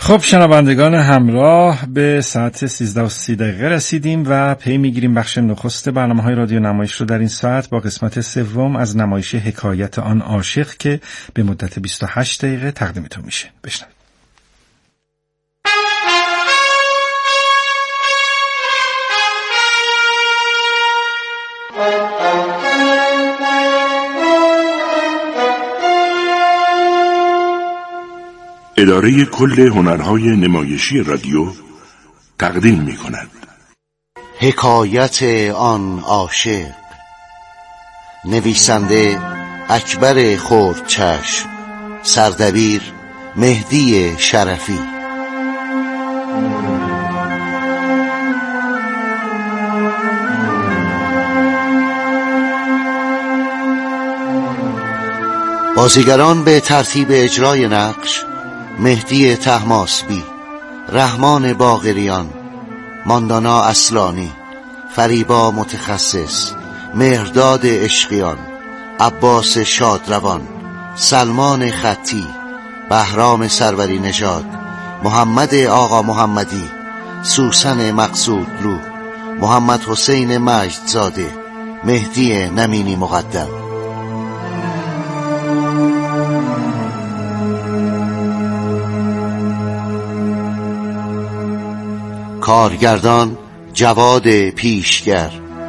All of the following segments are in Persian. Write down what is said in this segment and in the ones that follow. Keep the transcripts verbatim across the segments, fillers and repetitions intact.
خب شنوندگان همراه، به ساعت سیزده و سی دقیقه رسیدیم و پی میگیریم بخش نخست برنامه‌های رادیو نمایش رو در این ساعت با قسمت سوم از نمایش حکایت آن عاشق که به مدت بیست و هشت دقیقه تقدیمتون میشه. بشنوید. اداره کل هنرهای نمایشی رادیو تقدیم می کند حکایت آن عاشق. نویسنده اکبر خردچشم، سردبیر مهدی شرفی. بازیگران به ترتیب اجرای نقش: مهدی طهماسبی، رحمان باقریان، ماندانا اصلانی، فریبا متخصص، مهرداد عشقیان، عباس شادروان، سلمان خطی، بهرام سروری نژاد، محمد آقا محمدی، سوسن مقصودلو، محمد حسین مجدزاده، مهدی نمینی مقدم. کارگردان جواد پیشگر.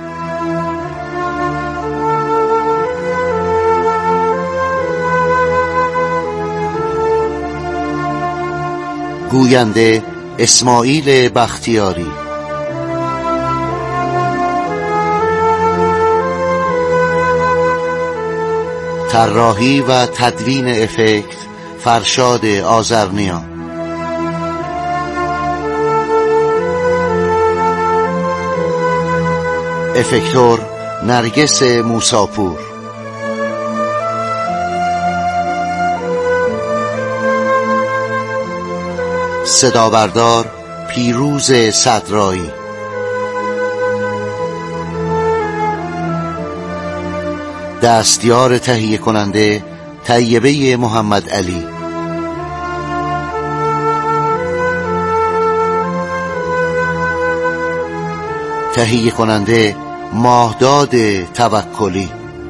گوینده اسماعیل بختیاری. طراحی و تدوین افکت فرشاد آذرنیا. افکتور نرگس موساپور. صدابردار پیروز صدرایی. دستیار تهیه کننده طیبه محمد علی. تهیه کننده ماهداد توکلی.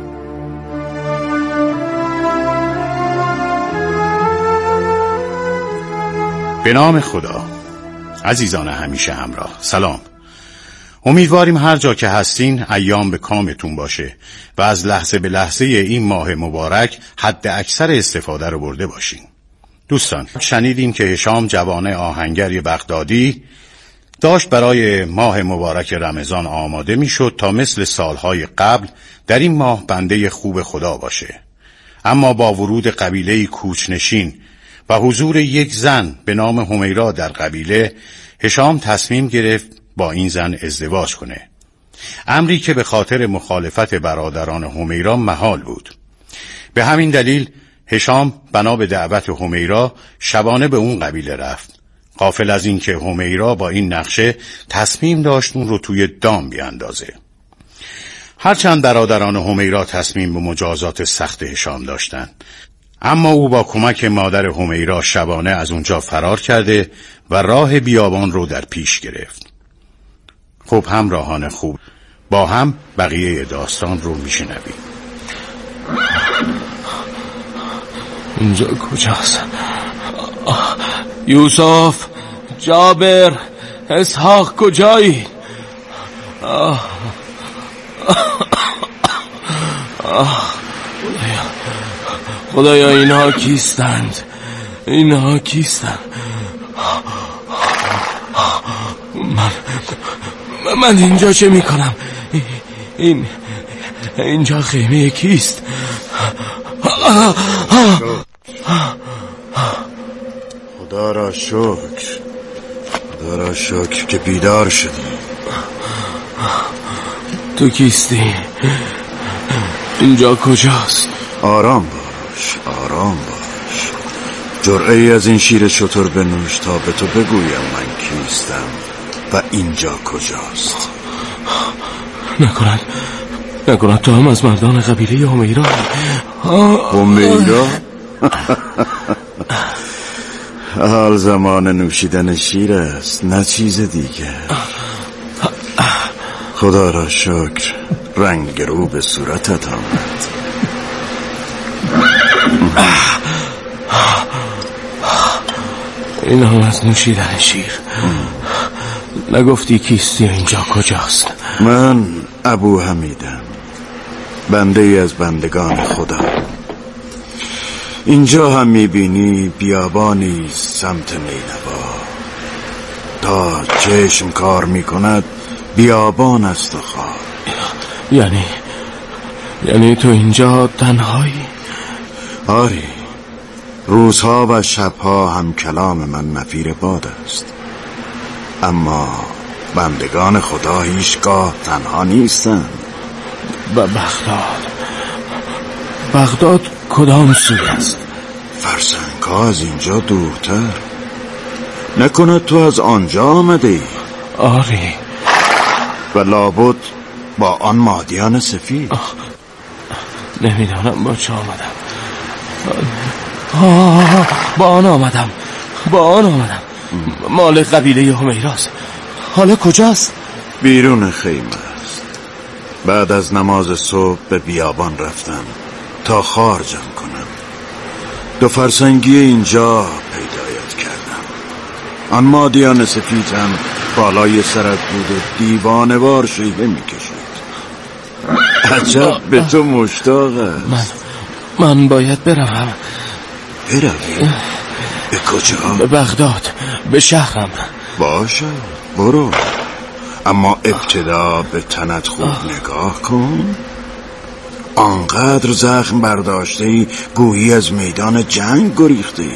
به نام خدا. عزیزان همیشه همراه، سلام. امیدواریم هر جا که هستین ایام به کامتون باشه و از لحظه به لحظه این ماه مبارک حد اکثر استفاده رو برده باشین. دوستان، شنیدیم که هشام جوان آهنگر بغدادی داشت برای ماه مبارک رمضان آماده می شد تا مثل سالهای قبل در این ماه بنده خوب خدا باشه. اما با ورود قبیله کوچنشین و حضور یک زن به نام همیرا در قبیله، هشام تصمیم گرفت با این زن ازدواج کنه. امری که به خاطر مخالفت برادران همیرا محال بود. به همین دلیل هشام بنا به دعوت همیرا شبانه به اون قبیله رفت، غافل از این که همیرا با این نقشه تصمیم داشت اون رو توی دام بیاندازه. هرچند برادران همیرا تصمیم به مجازات سخت هشام داشتن، اما او با کمک مادر همیرا شبانه از اونجا فرار کرده و راه بیابان رو در پیش گرفت. خب همراهان خوب، با هم بقیه داستان رو میشنویم. اینجا کجاست؟ یوسف، جابر، اسحاق کجایی؟ آه. آه. خدایا خدایا اینها کیستند؟ اینها کیستند؟ من من اینجا چه میکنم؟ این اینجا خیمه کیست؟ خدا را شکر، خدا را شکر که بیدار شدی. تو کیستی؟ اینجا کجاست؟ آرام باش، آرام باش. جرعه از این شیر شتر بنوش تا به تو بگویم من کیستم و اینجا کجاست. نکنن نکنن تو هم از مردان قبیله همیرا؟ همیرا؟ حال زمان نوشیدن شیر است، نه چیز دیگه. خدا را شکر رنگ رو به صورتت آمد. این هم از نوشیدن شیر. نگفتی کیستی اینجا کجاست؟ من ابو حمیدم، بنده ای از بندگان خدا. اینجا هم میبینی بیابانی سمت نینوا. تا چشم کار میکند بیابان است و خار. یعنی یعنی تو اینجا تنهایی؟ آری، روزها و شبها هم کلام من نفیر باد است. اما بندگان خدا هیچگاه تنها نیستند. و بغداد بغداد کدام سوی است؟ فرسنگ‌ها از اینجا دورتر. نکند تو از آنجا آمده ای؟ آری. و لابد با آن مادیان سفید. نمیدانم با چه آمدم. آه با آن آمدم با آن آمدم مال قبیله همیراست. حالا کجاست؟ بیرون خیمه است. بعد از نماز صبح به بیابان رفتم تا خار جمع کنم. دو فرسنگی اینجا پیدایت کردم. آن مادیان سفید هم بالای سرت بود و دیوانوار شیوه میکشید. عجب به تو مشتاق است. من من باید بروم. بروی؟ به کجا؟ به بغداد، به شهرم. باشه برو، اما ابتدا به تنت خوب نگاه کن. آنقدر زخم برداشتی گویی از میدان جنگ گریختی.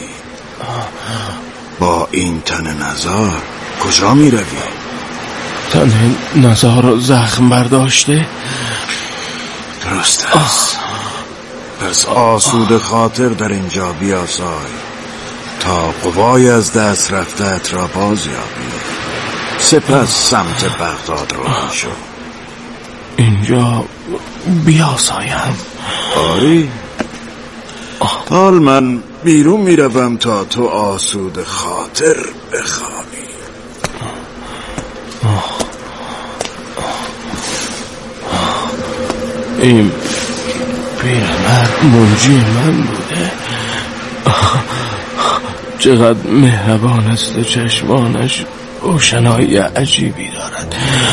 با این تن نزار کجا می روی؟ تن نزار زخم برداشته؟ درست است. پس آسود خاطر در اینجا بیاسای تا قوای از دست رفتت را بازیابی. سپس سمت بغداد رو شو. اینجا بیاسایم؟ آری. حال من بیرون میروم تا تو آسود خاطر بخوابی. این پیرمرد منجی من بوده. چقدر مهربان است و چشمانش روشنایی عجیبی دارد.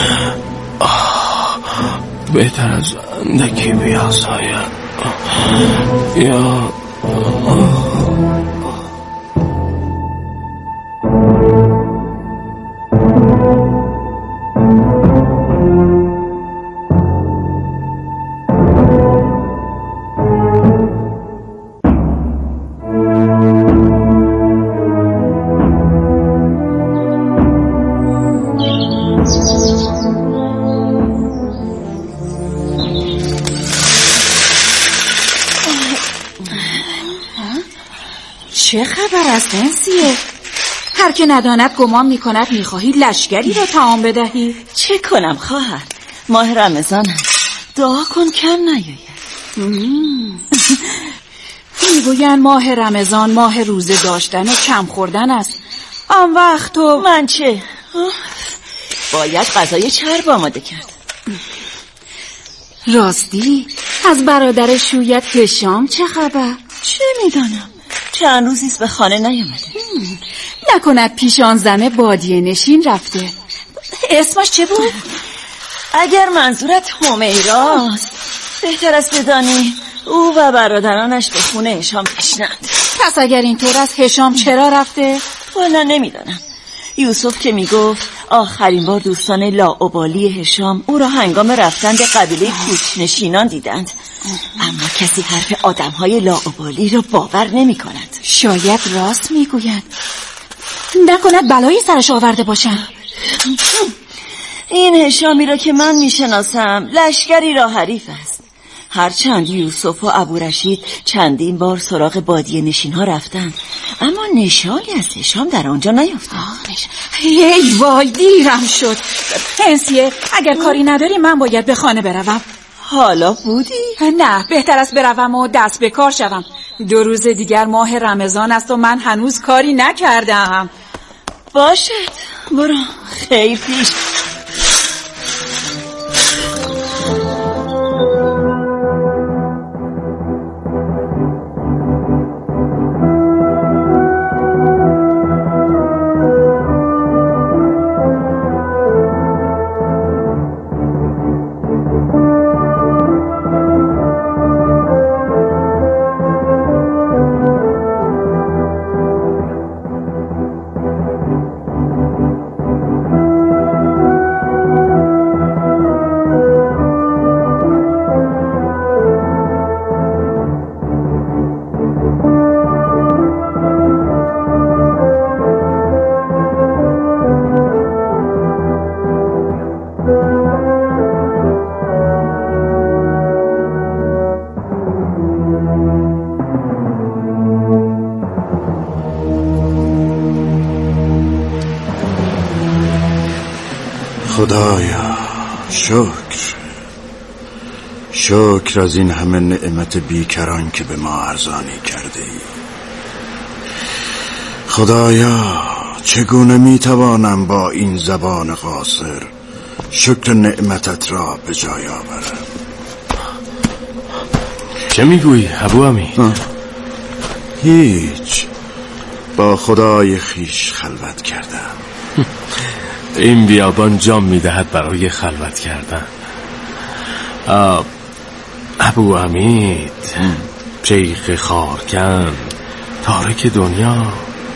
بهتر از اندکی بیاسایم. یا چه خبر است انسیه؟ هر که نداند گمان میکند میخواهی لشکری را طعام بدهی. چه کنم خواهر؟ ماه رمضان است. دعا کن کم نیاید. میگویند ماه رمضان ماه روزه داشتن و کم خوردن است. آن وقت تو من چه؟ باید غذای چرب آماده کرد. راستی از برادر شویت هشام چه خبر؟ چه میدانم، چند روزیست به خانه نیامده. نکند پیش آن زن بادیه نشین رفته؟ اسمش چه بود؟ اگر منظورت همیراست بهتر است بدانی او و برادرانش به خونه هشام تشنند. پس اگر اینطور است هشام چرا رفته؟ والا نمیدانم. یوسف که میگفت آخرین بار دوستان لاابالی هشام او را هنگام رفتن به قبیله کوچنشینان دیدند. اما کسی حرف آدمهای لاابالی را باور نمی کند. شاید راست میگوید. نکند بلایی سرش آورده باشند. این هشامی را که من میشناسم لشکری را حریف است. هرچند یوسف و ابو رشید چندین بار سراغ بادیه نشین ها رفتند اما نشانی از هشام در آنجا نیافتند. ای وای دیرم شد. انسیه اگر کاری نداری من باید به خانه بروم. حالا بودی؟ نه بهتر است بروم و دست به کار شوم. دو روز دیگر ماه رمضان است و من هنوز کاری نکردم. باشد، برو خیر پیش. خدایا شکر، شکر از این همه نعمت بیکران که به ما ارزانی کرده ای. خدایا چگونه میتوانم با این زبان قاصر شکر نعمتت را به جای آورم؟ چه میگویی ابو امید؟ هیچ، با خدای خیش خلوت کردم. این بیابان جام میدهد برای خلوت کردن. ابو امید، شیخ خارکن، تارک دنیا،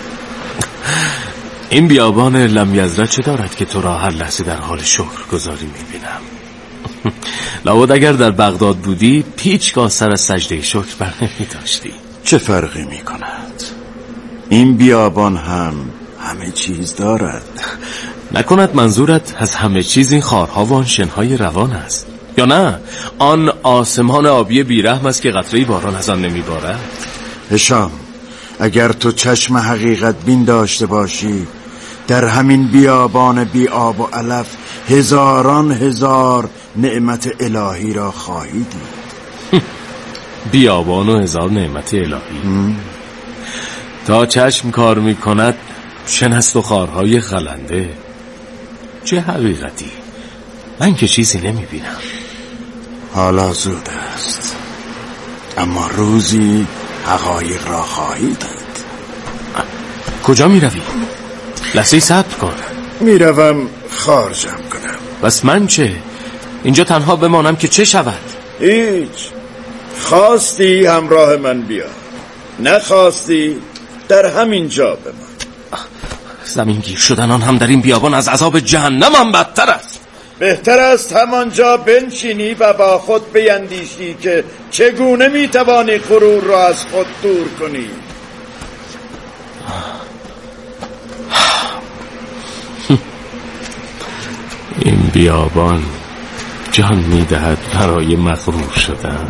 این بیابان لم یزرع چه دارد که تو را هر لحظه در حال شکر گذاری میبینم؟ لابد اگر در بغداد بودی هیچگاه سر از سجده شکر بر نمی داشتی. چه فرقی میکند؟ این بیابان هم همه چیز دارد. نکند منظورت از همه چیز این خارها و آن شنهای روان است؟ یا نه آن آسمان آبی بیرحم است که قطره باران از آن نمیبارد؟ هشام، اگر تو چشم حقیقت بین داشته باشی در همین بیابان بی آب و علف هزاران هزار نعمت الهی را خواهی دید. بیابان و هزار نعمت الهی م? تا چشم کار میکند شنست و خارهای خلنده. چه حقیقتی؟ من که چیزی نمیبینم. حالا زود است، اما روزی حقایق را خواهی دید. کجا میروی؟ لحظه صبر کن. میروم خار جمع کنم. بس من چه؟ اینجا تنها بمانم که چه شود؟ هیچ، خواستی همراه من بیا، نخواستی در همین جا بمان. زمین گیر شدنان هم در این بیابان از عذاب جهنم هم بدتر است. بهتر است همانجا بنشینی و با خود بیندیشی که چگونه میتوانی غرور را از خود دور کنی. این بیابان جان میدهد برای مغرور شدن.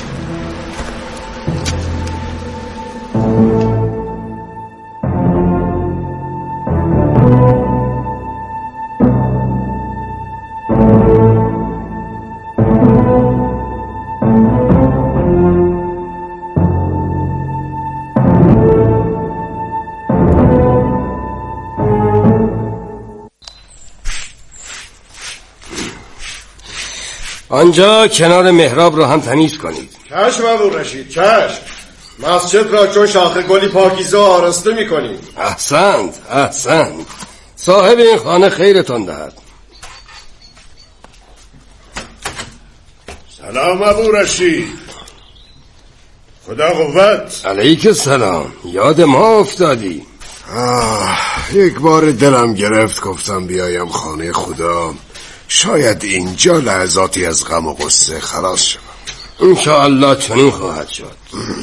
آنجا کنار محراب را هم تمیز کنید. چشم ابو رشید، چشم. مسجد را چون شاخه گلی پاکیزه آراسته میکنید. احسنت احسنت. صاحب این خانه خیرتان دهد. سلام ابو رشید. خدا قوت. علیک السلام. یاد ما افتادی. آه، یک بار دلم گرفت گفتم بیایم خانه خدا، شاید اینجا لحظاتی از غم و غصه خلاص شدم. انشاءالله چنین خواهد شد.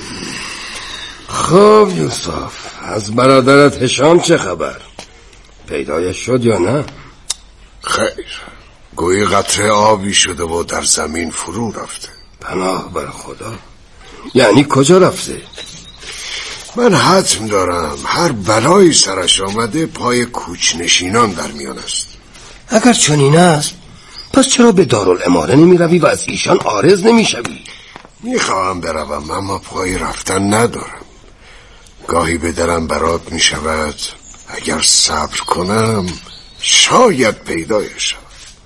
خب یوسف، از برادرت هشام چه خبر؟ پیدایش شد یا نه؟ خیر، گویی قطره آبی شده و در زمین فرو رفته. پناه بر خدا. یعنی کجا رفته؟ من حتم دارم هر بلایی سرش آمده پای کوچ نشینان در میان است. اگر چنین است پس چرا به دارالعماره نمی روی و از ایشان عارض نمی شوی؟ میخواهم بروم اما پای رفتن ندارم. گاهی به دلم برات میشود اگر صبر کنم شاید پیدایش.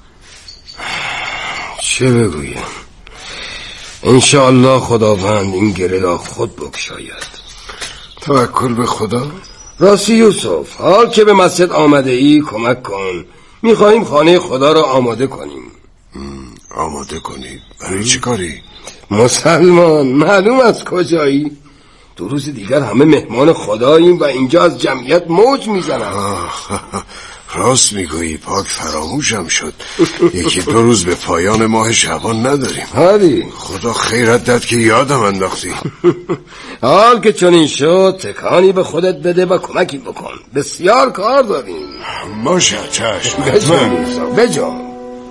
چه بگویم؟ انشاءالله خداوند این گره را خود بگشاید. توکل به خدا. راستی یوسف، حال که به مسجد آمده ای کمک کن. میخواهیم خانه خدا را آماده کنیم. آماده کنید؟ برای چی کاری؟ مسلمان معلوم از کجایی؟ دو روز دیگر همه مهمان خداییم و اینجا از جمعیت موج میزنن. راست میگویی، پاک فراموشم شد. یکی دو روز به پایان ماه شعبان نداریم. هادی خدا خیرت داد که یادم انداختی. حال که چنین شد تکانی به خودت بده و کمکی بکن. بسیار کار داریم. باشه چشم. بجام بجام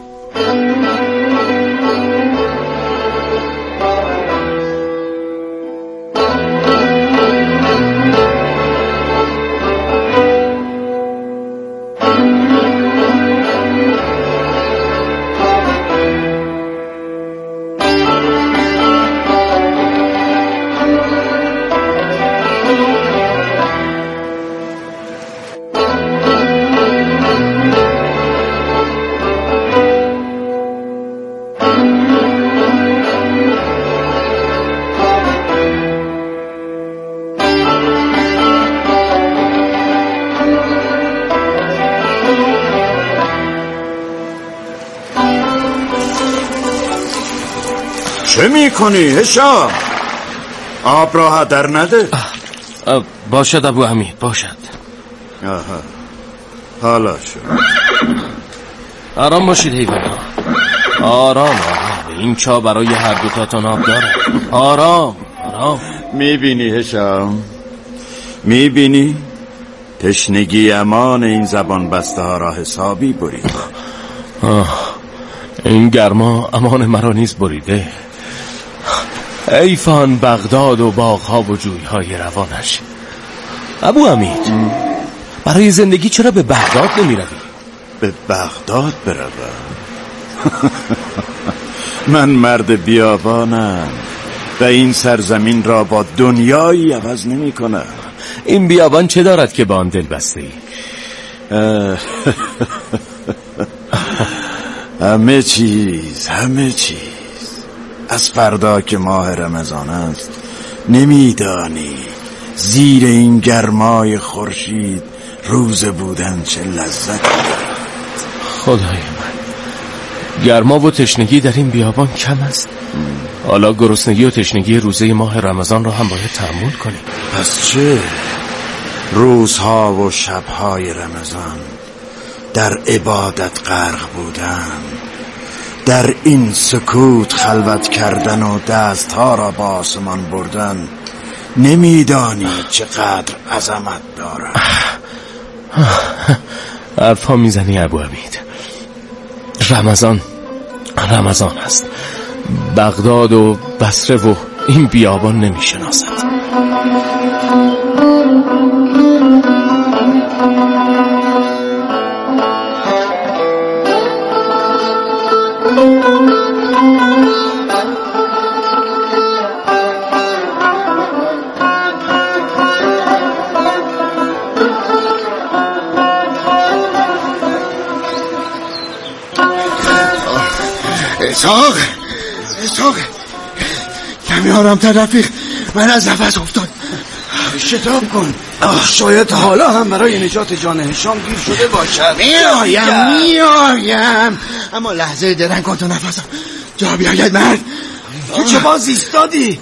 چه میکنی هشام؟ آب را هدر نده. باشد ابو حمید باشد. آها حالا شد. آرام باشید حیوان. آرام آرام. این چا برای هر دوتاتون آب داره. آرام آرام. میبینی هشام؟ میبینی؟ تشنگی امان این زبان بسته ها را حسابی برید. این گرما امان مرا نیز بریده. ایفان بغداد و باغها و جویهای روانش. ابو حمید برای زندگی چرا به بغداد نمی روی؟ به بغداد بروم؟ من مرد بیابانم و این سرزمین را با دنیایی عوض نمی کنم. این بیابان چه دارد که با آن دل بسته ای؟ همه چیز همه چیز. از فردا که ماه رمضان است نمیدانی زیر این گرمای خورشید روز بودن چه لذت دارد. خدای من، گرما و تشنگی در این بیابان کم است. حالا گرسنگی و تشنگی روزه ماه رمضان را هم باید تحمل کنیم. پس چه؟ روزها و شبهای رمضان در عبادت غرق بودن، در این سکوت خلوت کردن و دستها را با آسمان بردن، نمیدانی چقدر عظمت دارد. حرفا میزنی ابو حمید. رمضان رمضان است. بغداد و بصره و این بیابان نمیشناسد. اسحاق اسحاق کمی آرامتر رفیق، من از نفس افتاد. شتاب کن، شاید حالا هم برای نجات جان هشام گیر شده باشد. میایم میایم اما لحظه درنگ کن تو نفسم جا بیاید. مرد تو چه باز ایستادی؟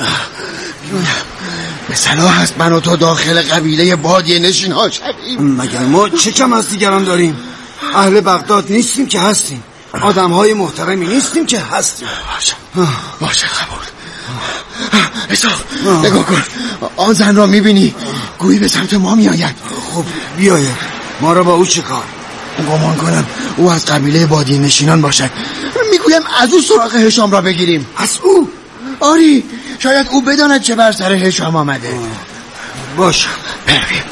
به صلاح است من و تو داخل قبیله بادیه نشین ها شویم. مگر ما چه کم از دیگران داریم؟ اهل بغداد نیستیم که هستیم، آدم های محترمی نیستیم که هستیم. باشه باشه قبول. اسحاق نگاه کن، آن زن را میبینی؟ گویی به سمت ما میآید. خب بیاید، ما را با او چه کار؟ گمان کنم او از قبیله بادیه نشینان باشد. میگویم از او سراغ هشام را بگیریم. از او؟ آری، شاید او بداند چه بر سر هشام آمده. باشه برویم.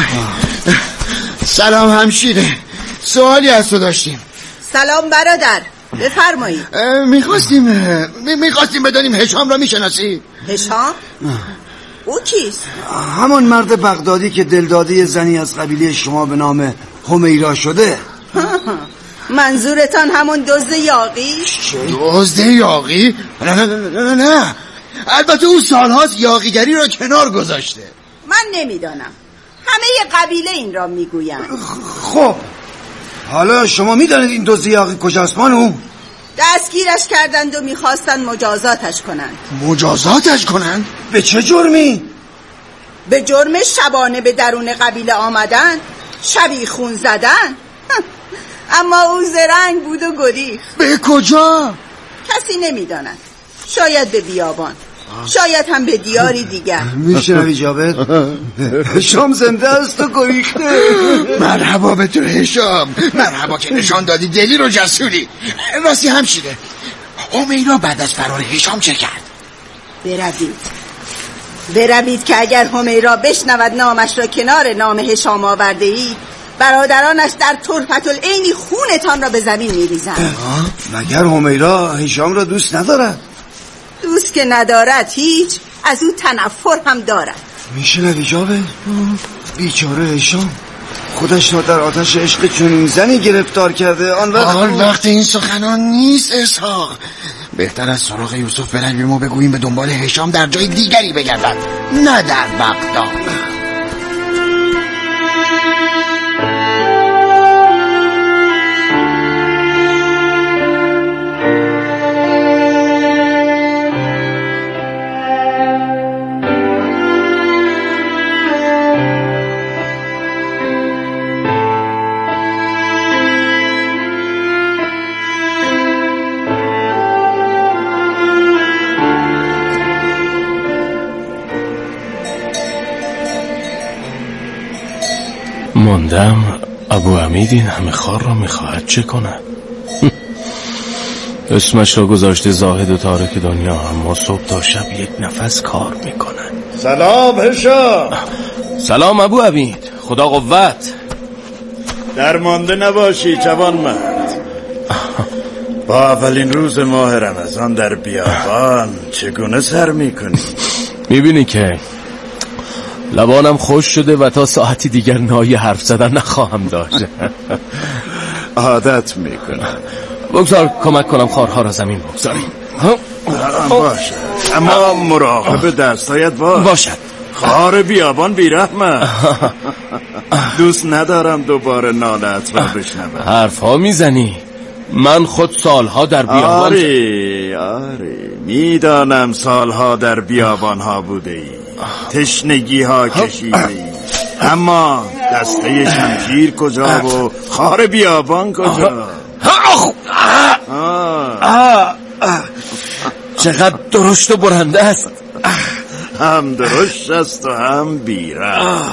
سلام همشیره، سوالی از تو داشتیم. سلام برادر. بفرمایید. میخواستیم میخواستیم بدانیم هشام را میشناسی؟ هشام؟ او کیست؟ همون مرد بغدادی که دلداده زنی از قبیله شما به نام همیرا شده. منظورتان همون دزد یاغی؟ دزد یاغی؟ نه نه نه نه نه البته او سالهاست یاغیگری را کنار گذاشته. من نمیدانم، همه قبیله این را میگویند. خب حالا شما میدانید این دزد یاغی کجاست بانو؟ دستگیرش کردند و میخواستند مجازاتش کنند. مجازاتش کنند؟ به چه جرمی؟ به جرم شبانه به درون قبیله آمدن، شبی خون زدن. اما او زرنگ بود و گریخت. به کجا؟ کسی نمیداند، شاید به بیابان، شاید هم به دیاری دیگر. میشنوی جابر؟ هشام زنده است و گریخته. مرحبا به تو هشام، مرحبا که نشان دادی دلی رو جسوری. راستی همشیره، همیرا بعد از فرار هشام چه کرد؟ بروید بروید که اگر همیرا بشنود نامش را کنار نام هشام آورده اید، برادرانش در طرفت العینی خونتان را به زمین میریزند. مگر همیرا هشام را دوست ندارد؟ دوست که ندارد هیچ، از او تنفر هم دارد. میشنوی جابر؟ بیچاره هشام خودش را در آتش عشق چنین زنی گرفتار کرده. آن وقت آن وقت این سخنان نیست اسحاق. بهتر از سراغ یوسف برویم و بگوییم به دنبال هشام در جای دیگری بگردد، نه در بغداد. ماندم ابو حمید این همه خار را میخواهد چه کند؟ اسمش را گذاشته زاهد و تارک دنیا، اما صبح تا شب یک نفس کار میکند. سلام هشام. سلام ابو حمید، خدا قوت. درمانده نباشی جوان مرد. با اولین روز ماه رمضان در بیابان چگونه سر میکنی؟ میبینی که لبانم خوش شده و تا ساعتی دیگر نای حرف زدن نخواهم داشت. عادت میکنم. بگذار کمک کنم خارها را زمین بگذاریم. باشه، اما مراقب دستایت باش. باشد. خار بیابان بیرحمه. دوست ندارم دوباره نالت را بشنوم. حرف ها میزنی؟ من خود سالها در بیابان. آره آره میدانم سالها در بیابان ها بوده ای، تشنگی ها کشیده ای، اما دسته شمشیر کجا و خار بیابان کجا؟ چقدر درشت و برنده است. هم درشت است و هم بیرحم.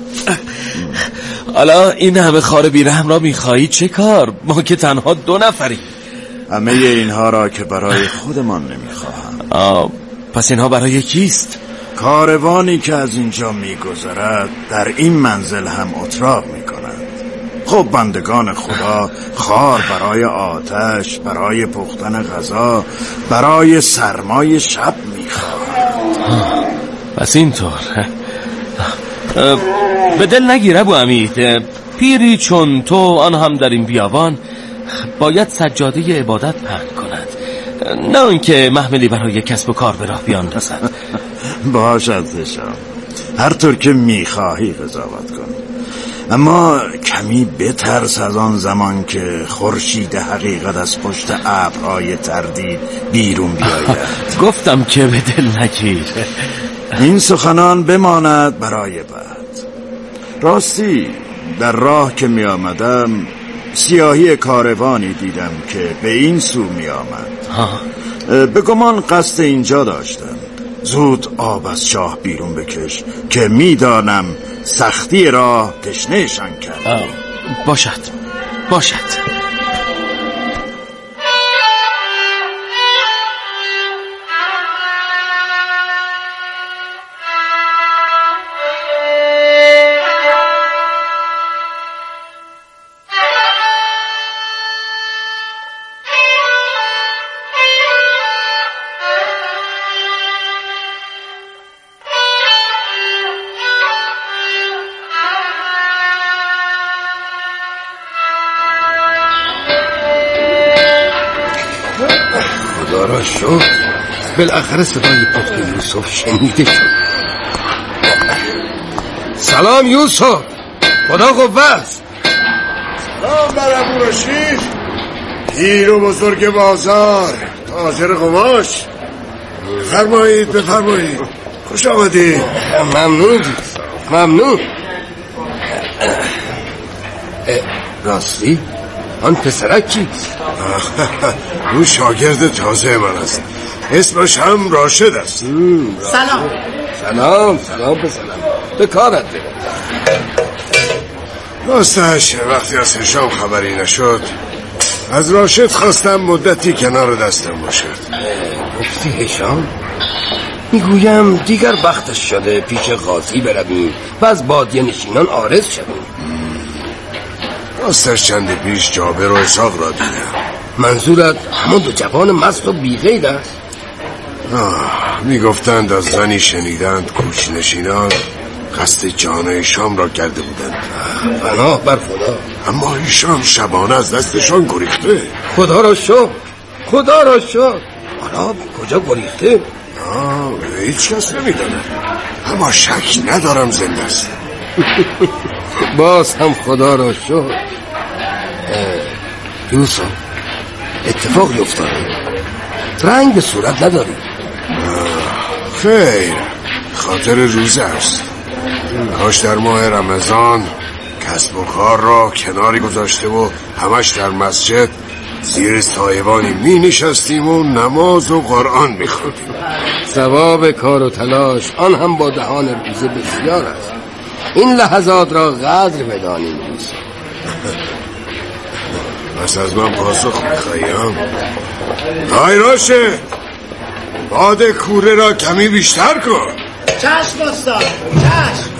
حالا این همه خار بیرحم را میخواهی چه کار؟ ما که تنها دو نفریم. همه اینها را که برای خودمان نمیخواهم. پس اینها برای کیست؟ کاروانی که از اینجا میگذرد در این منزل هم اتراق میکنند. خب بندگان خدا خار برای آتش، برای پختن غذا، برای سرمای شب میخواهند. پس اینطور به دل نگیر ابو حمید، پیری چون تو آن هم در این بیابان باید سجاده عبادت پهن کند، نه اونکه محملی برای کسب و کار به راه بیاندازد. باشد هشام، هر طور که میخواهی قضاوت کن، اما کمی بترس از آن زمان که خورشید حقیقت از پشت ابرهای تردید بیرون بیاید. گفتم که به دل نگیر. این سخنان بماند برای بعد. راستی در راه که می آمدم سیاهی کاروانی دیدم که به این سو می آمد. به گمان قصد اینجا داشتند. زود آب از چاه بیرون بکش که می دانم سختی راه تشنهشان کرد. باشد باشد. خدا را شکر بالاخره صدای پخت یوسف شنیده شد. سلام یوسف، خدا قوت. سلام بر ابو رشید، پیر و بزرگ بازار، تاجر قماش. فرمایید بفرمایید، خوش آمدید. ممنون ممنون. راستی آن پسرک کیست؟ اون شاگرد تازه من است، اسمش هم راشد است. سلام سلام سلام پسرم، به کارت برم. راستش وقتی از هشام خبری نشد از راشد خواستم مدتی کنار دستم باشد. گفتی هشام؟ میگویم دیگر وقتش شده پیش قاضی برویم و از بادیه نشینان عارض شویم. راستش چند پیش جابر و اسحاق را دیدم. منظورت همون دو جوان مست و بیغیر است؟ میگفتند از زنی شنیدند کوچ نشینان قصد جان هشام را کرده بودند. پناه بر خدا. اما هشام شبانه از دستشان گریخته. خدا را شکر، خدا را شکر. حالا کجا گریخته؟ آه هیچ کس نمیداند، اما شک ندارم زنده است. باز هم خدا را شکر. یوسف اتفاقی افتاده، رنگ به صورت نداری. خیر، خاطر روزه است. کاش در ماه رمضان کسب و کار را کناری گذاشته و همش در مسجد زیر سایبانی می نشستیم و نماز و قرآن می خوردیم. ثواب کار و تلاش آن هم با دهان روزه بسیار است. این لحظات را قدر بدانیم یوسف. پس از من پاسخ می‌خوایم؟ های راشه، باد کوره را کمی بیشتر کن. چشم استاد، چشم.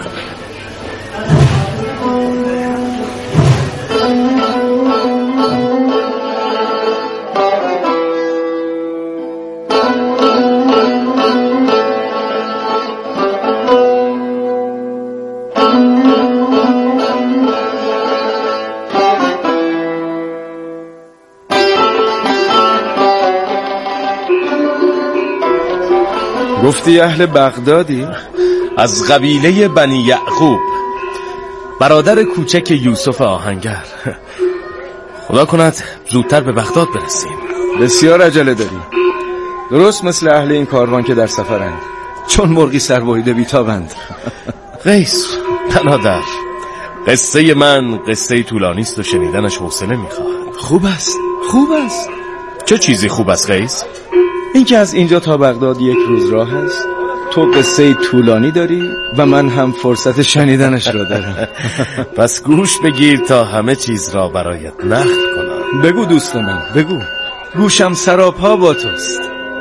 گفتی اهل بغدادی؟ از قبیله بنی یعقوب، برادر کوچک یوسف آهنگر. خدا کند زودتر به بغداد برسیم. بسیار عجله داریم، درست مثل اهل این کاروان که در سفرند، چون مرغی سربریده بیتابند. قیس برادر، قصه من قصه طولانی است و شنیدنش حوصله میخواهد. خوب است، خوب است. چه چیزی خوب است قیس؟ این که از اینجا تا بغداد یک روز راه است، تو قصه طولانی داری و من هم فرصت شنیدنش را دارم. پس گوش بگیر تا همه چیز را برایت نقل کنم. بگو دوست من، بگو. گوشم سراپا با توست.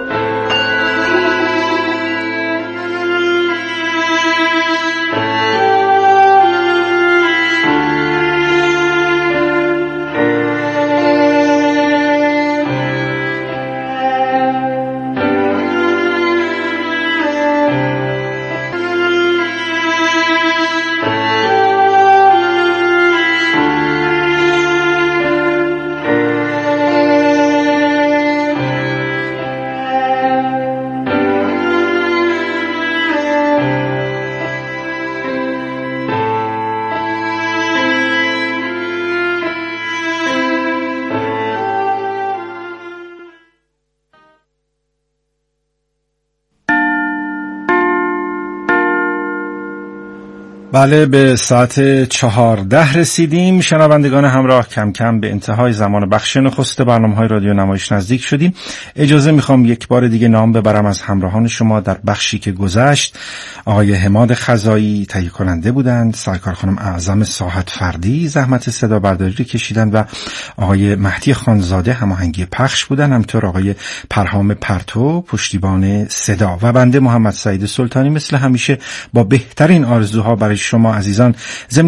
بله، به ساعت چهارده رسیدیم. شنوندگان همراه، کم کم به انتهای زمان بخش نخست برنامه‌های رادیو نمایش نزدیک شدیم. اجازه میخوام یک بار دیگه نام ببرم از همراهان شما در بخشی که گذشت. آقای حماد خزایی تهیه کننده بودند، سرکار خانم اعظم ساحت فردی زحمت صدا برداری کشیدند و آقای مهدی خانزاده هماهنگی پخش بودند، همینطور آقای پرهام پرتو پشتیبان صدا و بنده محمد سعید سلطانی مثل همیشه با بهترین آرزوها برای شما عزیزان ضمن